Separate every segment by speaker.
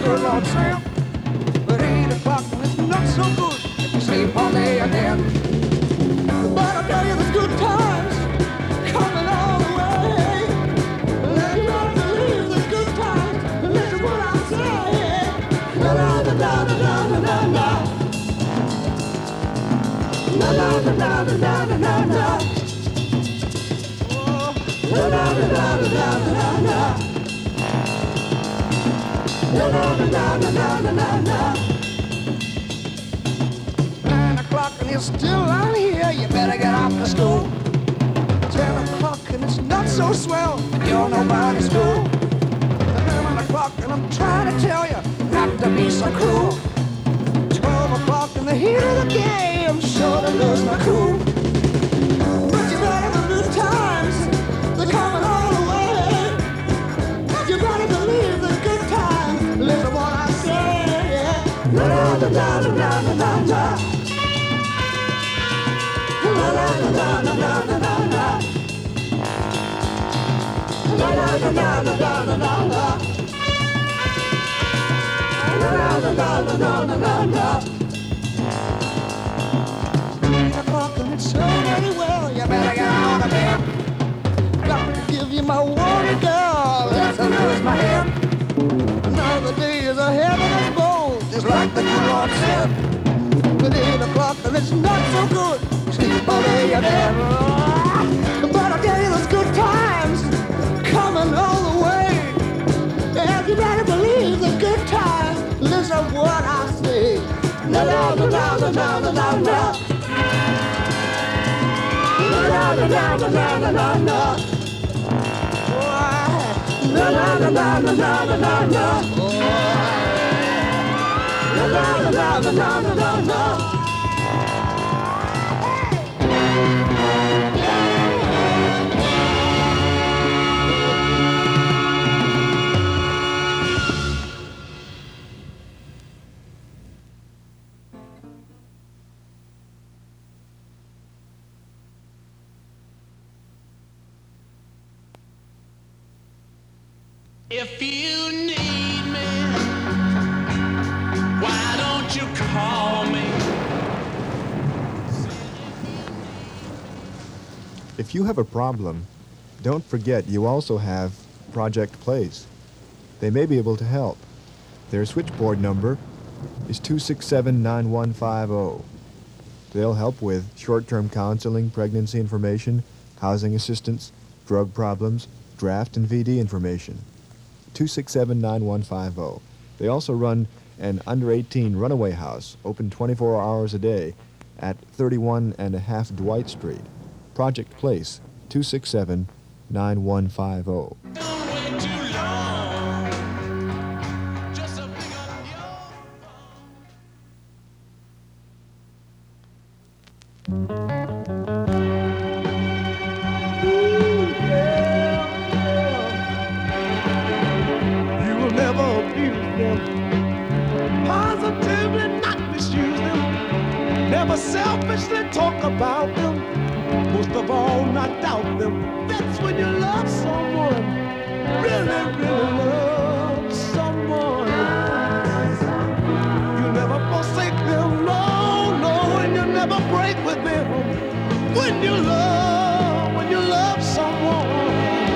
Speaker 1: good Lord said. But 8 o'clock is not so good if you sleep all day again. But I tell you there's good times coming all the way. Let's not believe the good times, and this is what I say. La la la la la la la la. La la la la la la la la. La la la la la la la. La la la la la la la la. 9 o'clock and you're still out here, you better get off to school. 10 o'clock and it's not so swell, you're nobody's fool. 11 o'clock and I'm trying to tell you not to be so cruel. 12 o'clock in the heat of the game, sure to lose my cool. But you better have good times, they're coming all the way. You better believe the good times, listen to what I say, yeah. La la la la la la la la. La la la la la la la la la. La la la la la la la la la. La la la la la la la la. 8 o'clock and it's so very well, you better get out of here. Got to give you my warning, girl, else I lose my head. Another day is ahead of us both, just like the good Lord said. But 8 o'clock and it's not so good, sleep all day again. But I tell you there's good times coming all the way. And you better believe the good times, listen to what I say. La la la la la la la la la. La la la la la la la la la. La la la la la la la la la. La la la la la la la la la.
Speaker 2: If you need me, why don't you call me?
Speaker 3: If you have a problem, don't forget you also have Project Place. They may be able to help. Their switchboard number is 267-9150. They'll help with short-term counseling, pregnancy information, housing assistance, drug problems, draft and VD information. 267-9150. They also run an under-18 runaway house, open 24 hours a day, at 31.5 Dwight Street. Project Place, 267-9150.
Speaker 4: Selfishly talk about them, most of all not doubt them. That's when you love someone, really, really love someone. You never forsake them, no, no, and you never break with them. When you love someone.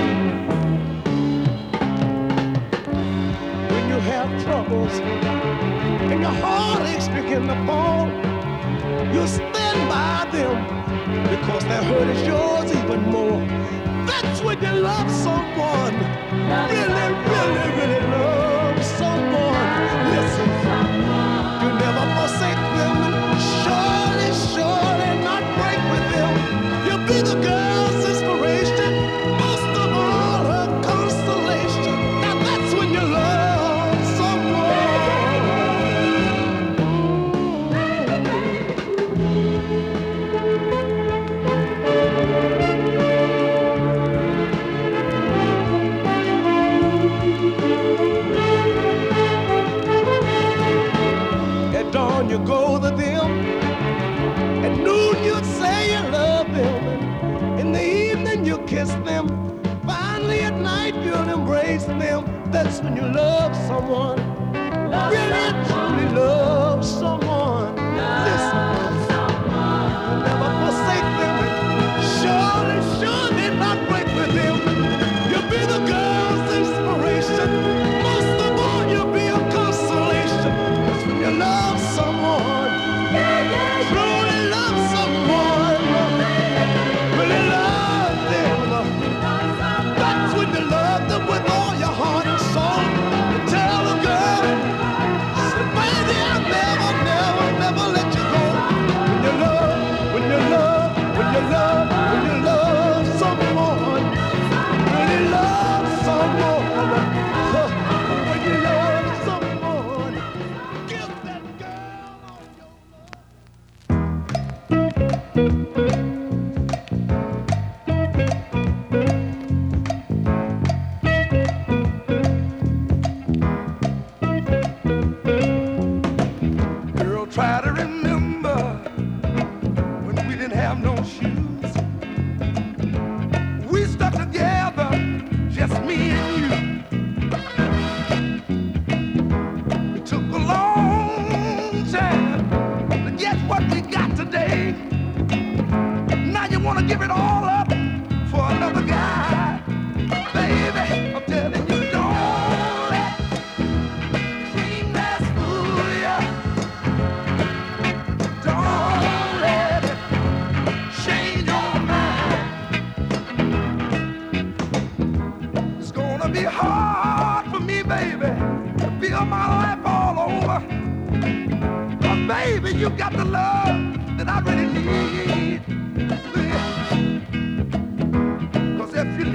Speaker 4: When you have troubles and your heart aches begin to fall, you stand by them because their hurt is yours even more. That's when you love someone. Really, really, really love someone. Listen, you never forsake them and surely, surely not break with them. You'll be the girl's inspiration, most of all her consolation. Now that's when you love someone. You go to them. At noon you'd say you love them. In the evening you kiss them. Finally at night you'll embrace them. That's when you love someone. really truly love someone, listen, never forsake them, and surely not break with them. You'll be the girl's inspiration. Most of all, you'll be a consolation. When you love someone, truly love someone, really love them. That's when you love them with all your heart and soul. You tell a girl, say, baby, I'll never, never, never let you go. When you love, when you love, when you love, when you love someone, really love someone. When you love someone, give that girl all your love. Girl, try to remember when we didn't have no shoes. We stuck together, just me and you. It took a long time to get what we got today. Now you wanna give it all up for another guy. Baby, I'm telling you, don't let green grass fool ya. Don't let it change your mind. It's gonna be hard for me, baby, to feel my life all over. But baby, you got the love that I really need. Cause if you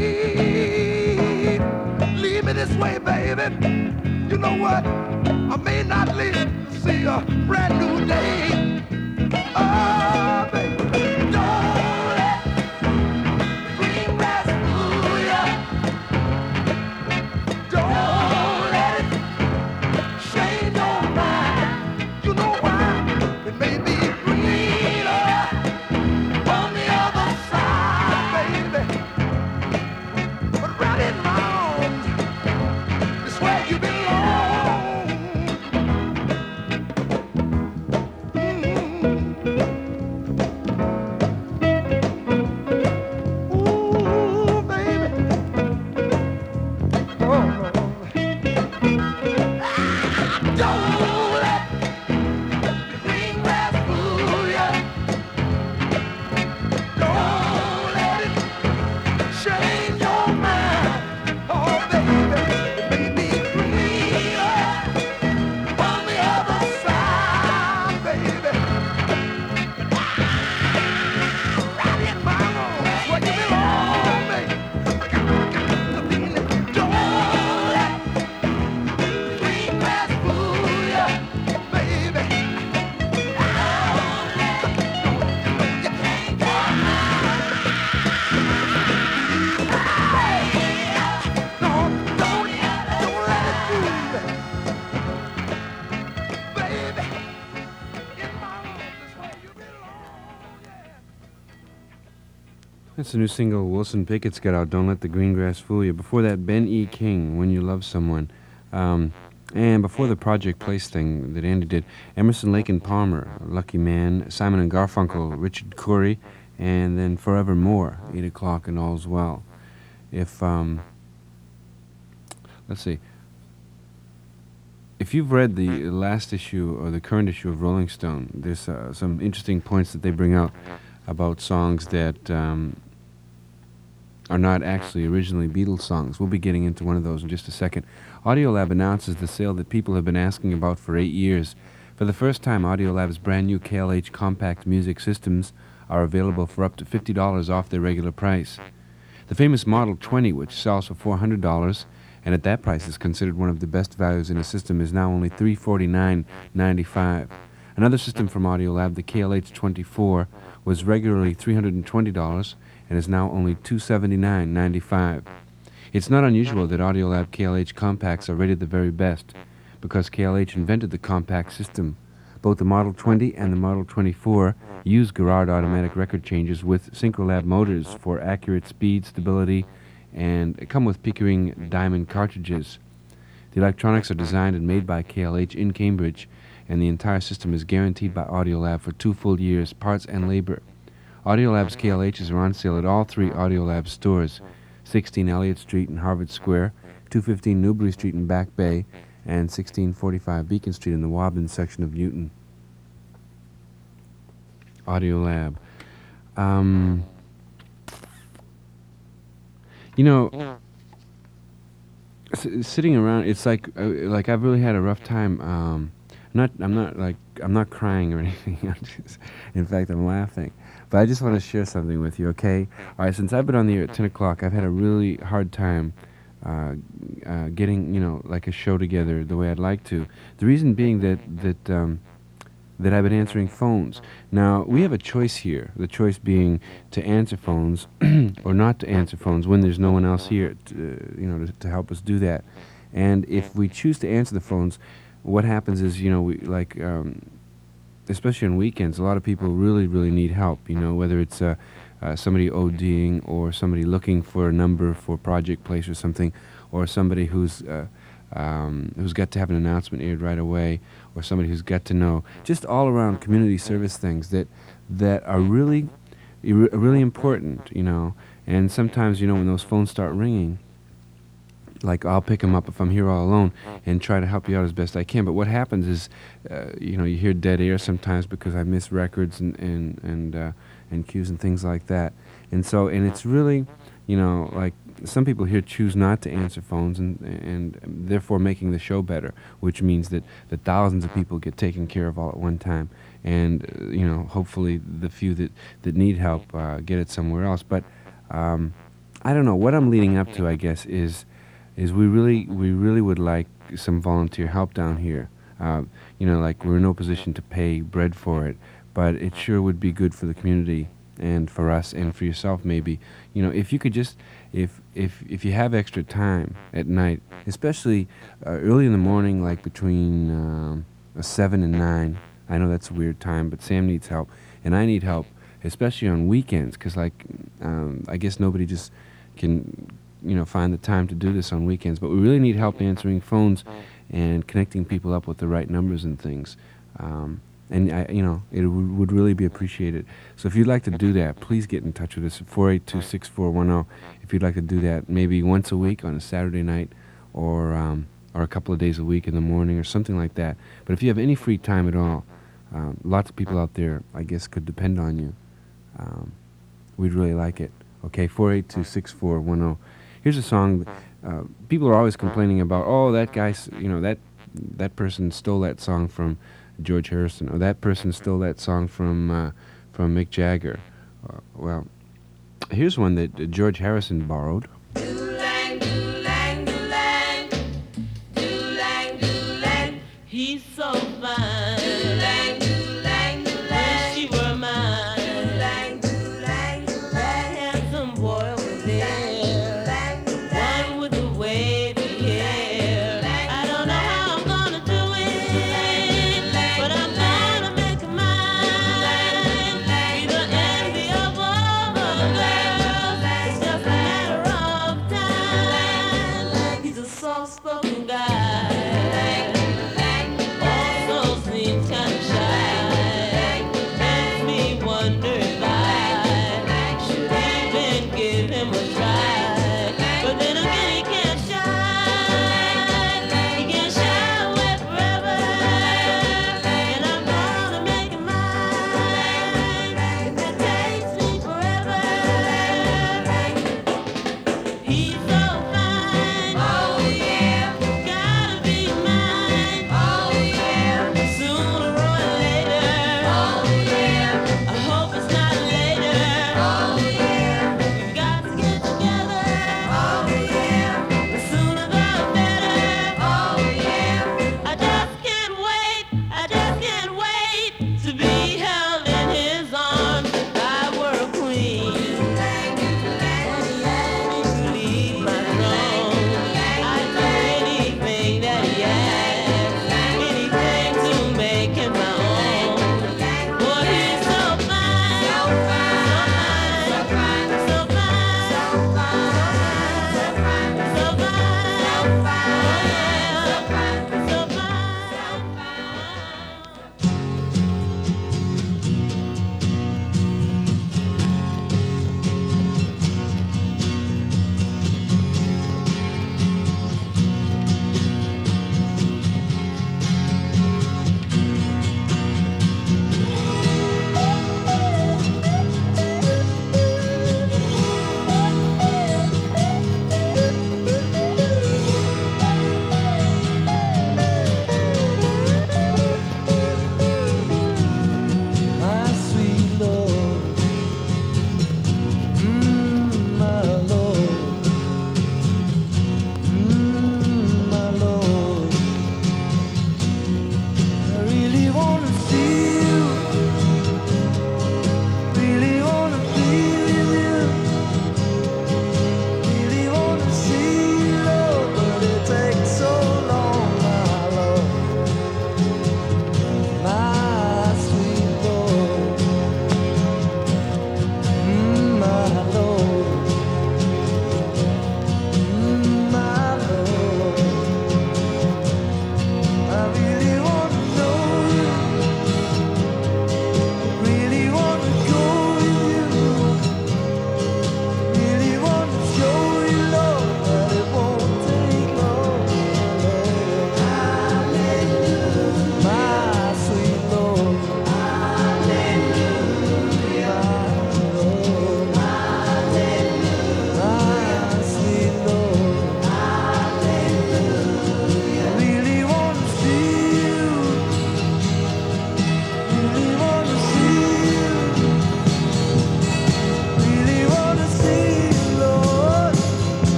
Speaker 4: leave me this way, baby, you know what? I may not live to see a brand new day. Oh, baby, don't let green grass fool ya. Don't let it change your mind. You know why? It may be greener on the other side, baby. But right in my arms is where you belong. Ooh, baby. Oh, don't let the green grass fool ya. Don't let it change your mind. Oh, baby, it may be greener on the other side, baby. Right in my arms, where you belong, baby. Don't let green grass fool ya, baby. No, don't let it fool you, baby. In my arms is where you belong, yeah.
Speaker 5: That's the new single Wilson Pickett's got out, Don't Let the Green Grass Fool You. Before that, Ben E. King, When You Love Someone. And before the Project Place thing that Andy did, Emerson, Lake and Palmer, Lucky Man, Simon and Garfunkel, Richard Curry, and then Forevermore, 8 o'clock and All's Well. If, let's see, if you've read the last issue or the current issue of Rolling Stone, there's some interesting points that they bring out about songs that are not actually originally Beatles songs. We'll be getting into one of those in just a second. Audiolab announces the sale that people have been asking about for 8 years. For the first time, Audiolab's brand new KLH compact music systems are available for up to $50 off their regular price. The famous Model 20, which sells for $400, and at that price is considered one of the best values in a system, is now only $349.95. Another system from Audiolab, the KLH-24, was regularly $320 and is now only $279.95. It's not unusual that Audiolab KLH compacts are rated the very best, because KLH invented the compact system. Both the Model 20 and the Model 24 use Garrard automatic record changers with Synchrolab motors for accurate speed, stability, and come with Pickering Diamond cartridges. The electronics are designed and made by KLH in Cambridge, and the entire system is guaranteed by Audiolab for 2 full years, parts and labor. Audiolab's KLHs are on sale at all 3 Audiolab stores, 16 Elliott Street in Harvard Square, 215 Newbury Street in Back Bay, and 1645 Beacon Street in the Wabden section of Newton. Audiolab. You know, sitting around, it's like I've really had a rough time. I'm not crying or anything. In fact, I'm laughing. But I just want to share something with you, okay? All right, since I've been on the air at 10 o'clock, I've had a really hard time getting, like a show together the way I'd like to. The reason being that I've been answering phones. Now, we have a choice here, the choice being to answer phones or not to answer phones when there's no one else here to help us do that. And if we choose to answer the phones, what happens is, especially on weekends, a lot of people really, really need help, whether it's somebody ODing or somebody looking for a number for Project Place or something, or somebody who's got to have an announcement aired right away, or somebody who's got to know, just all around community service things that are really, really important, and sometimes, when those phones start ringing, like I'll pick them up if I'm here all alone and try to help you out as best I can. But what happens is, you hear dead air sometimes because I miss records and cues and things like that. And it's really, like some people here choose not to answer phones and therefore making the show better, which means that thousands of people get taken care of all at one time. And, hopefully the few that need help get it somewhere else. But I don't know. What I'm leading up to, I guess, is we really would like some volunteer help down here. Like we're in no position to pay bread for it, but it sure would be good for the community and for us and for yourself maybe. If you could just, if you have extra time at night, especially early in the morning, like between 7 and 9. I know that's a weird time, but Sam needs help, and I need help, especially on weekends, because I guess nobody just can find the time to do this on weekends, but we really need help answering phones and connecting people up with the right numbers and things. And it would really be appreciated. So if you'd like to do that, please get in touch with us at 482-6410. If you'd like to do that, maybe once a week on a Saturday night, or a couple of days a week in the morning, or something like that. But if you have any free time at all, lots of people out there, I guess, could depend on you. We'd really like it. Okay, 482-6410. Here's a song. People are always complaining about, that guy, that person stole that song from George Harrison, or that person stole that song from Mick Jagger. Well, here's one that George Harrison borrowed.
Speaker 6: Do-lang, do-lang, do-lang. Do-lang, do-lang. He's so fine. Do-lang, do-lang, do-lang. Wish he were mine. Do-lang, do-lang, do-lang. That handsome boy over there. The one with the wavy hair. I don't know how I'm gonna do it, but I'm gonna make it mine. Be the envy of all the girls. It's just a matter of time. He's a soft-spoken guy, also seems kind of shy. Makes me wonder if I should even give him a try. But then again, he can't shine. He can't shy away forever. And I'm gonna make it mine. If it takes me forever. He's so fine. Oh yeah. Gotta be mine.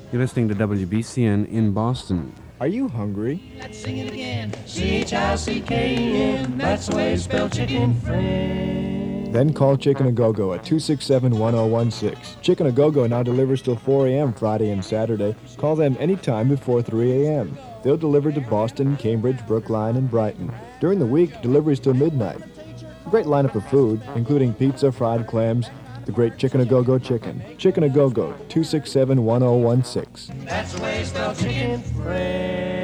Speaker 5: You're listening to WBCN in Boston.
Speaker 3: Are you hungry?
Speaker 4: Let's sing it again. C-H-I-C-K-E-N. That's the way you spell chicken, friend.
Speaker 3: Then call Chicken A Go-Go at 267-1016. Chicken A Go-Go now delivers till 4 a.m. Friday and Saturday. Call them anytime before 3 a.m. They'll deliver to Boston, Cambridge, Brookline, and Brighton. During the week, deliveries till midnight. A great lineup of food, including pizza, fried clams, the great Chicken A Go-Go chicken. Chicken A Go-Go, 267-1016.
Speaker 4: That's the way you spell chicken, friend.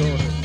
Speaker 4: daughter.